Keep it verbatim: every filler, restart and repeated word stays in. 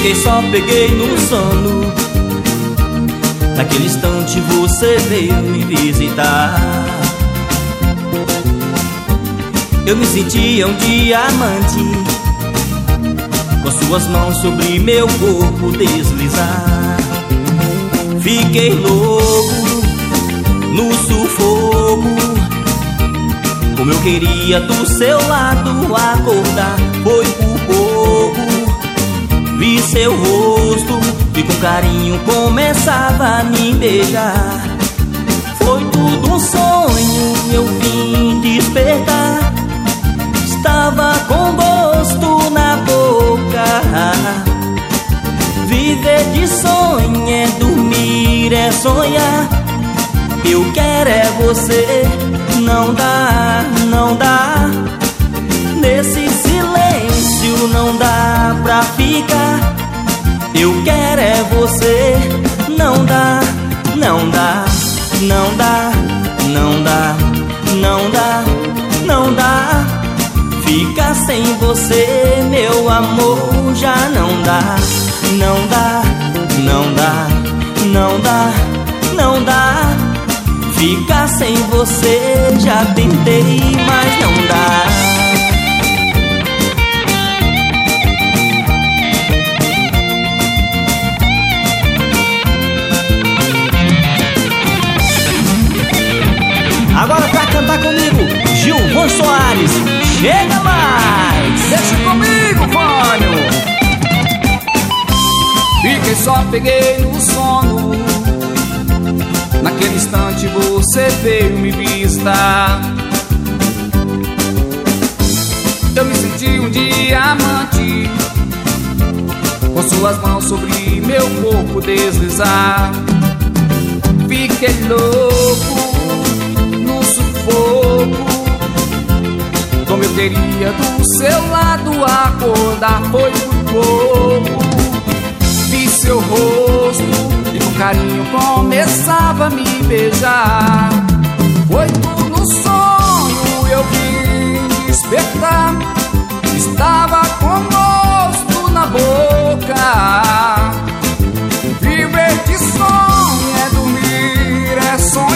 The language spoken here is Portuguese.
Fiquei só, peguei no sono. Naquele instante você veio me visitar. Eu me sentia um diamante, com suas mãos sobre meu corpo deslizar. Fiquei louco no sufoco, como eu queria do seu lado acordar. Foi por pouco, vi seu rosto e com carinho começava a me beijar. Foi tudo um sonho, eu vim despertar. Estava com gosto na boca. Viver de sonho é dormir, é sonhar. Eu quero é você, não dá, não dá. Nesse silêncio não dá pra ficar. Eu quero é você, não dá, não dá, não dá, não dá, não dá, não dá. Ficar sem você, meu amor, já não dá. Não dá, não dá, não dá, não dá. Ficar sem você, já tentei, mas não dá. Agora pra cantar comigo, Gilvan Soares, chega mais! Deixa comigo, Vânio! Fiquei só, peguei no sono. Naquele instante você veio me visitar. Eu me senti um diamante, com suas mãos sobre meu corpo deslizar. Fiquei louco no sufoco, como eu queria do seu lado acordar. Foi por pouco, vi seu rosto e com carinho começava a me beijar. Foi tudo um sonho, eu vim despertar. Estava com gosto na boca. Viver de sonho é dormir, é sonhar.